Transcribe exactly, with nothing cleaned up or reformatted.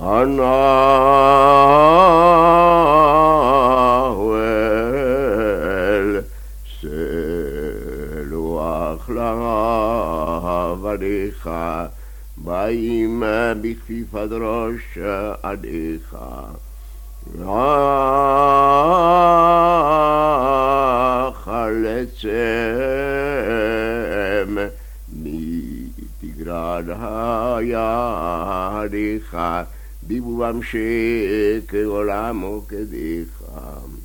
הנאוול סלוח לעבדיך באים בכפיפת ראש עדיך חלצם מתגרד הידיך ביבובם שכעולם וכדיך